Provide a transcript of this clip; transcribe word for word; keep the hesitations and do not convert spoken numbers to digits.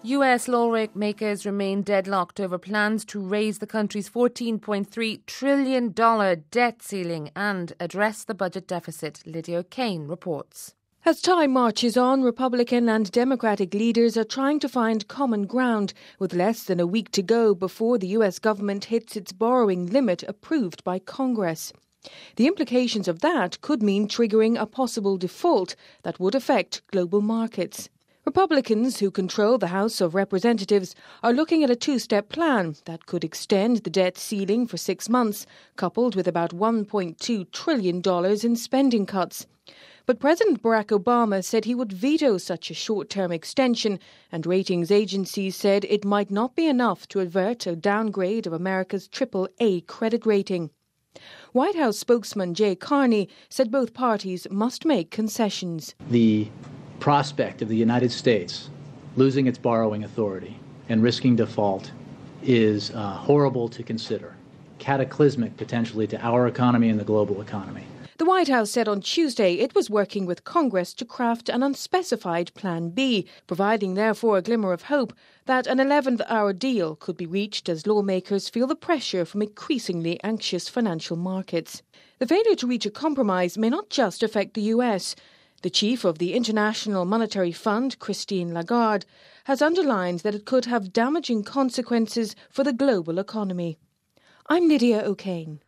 U S lawmakers remain deadlocked over plans to raise the country's fourteen point three trillion dollars debt ceiling and address the budget deficit. Lydia O'Kane reports. As time marches on, Republican and Democratic leaders are trying to find common ground, with less than a week to go before the U S government hits its borrowing limit approved by Congress. The implications of that could mean triggering a possible default that would affect global markets. Republicans, who control the House of Representatives, are looking at a two-step plan that could extend the debt ceiling for six months, coupled with about one point two trillion dollars in spending cuts. But President Barack Obama said he would veto such a short-term extension, and ratings agencies said it might not be enough to avert a downgrade of America's triple A credit rating. White House spokesman Jay Carney said both parties must make concessions. The prospect of the United States losing its borrowing authority and risking default is uh, horrible to consider, cataclysmic potentially to our economy and the global economy. The White House said on Tuesday it was working with Congress to craft an unspecified Plan B, providing therefore a glimmer of hope that an eleventh hour deal could be reached as lawmakers feel the pressure from increasingly anxious financial markets. The failure to reach a compromise may not just affect the U S. The chief of the International Monetary Fund, Christine Lagarde, has underlined that it could have damaging consequences for the global economy. I'm Lydia O'Kane.